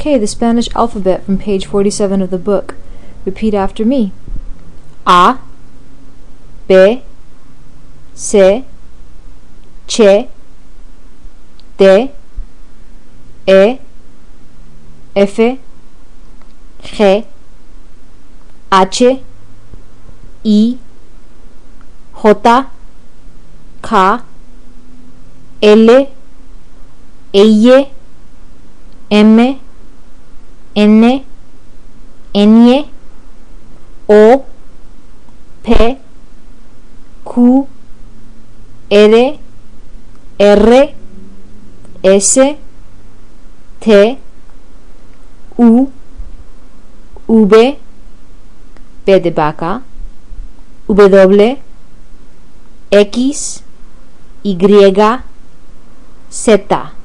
Okay, the Spanish alphabet from page 47 of the book. Repeat after me. A, B, C, Ch, D, E, F, G, H, I, J, K, L, Y, M, N, Ñ, O, P, Q, R, R, S, T, U, V, V de vaca, W, X, Y, Z.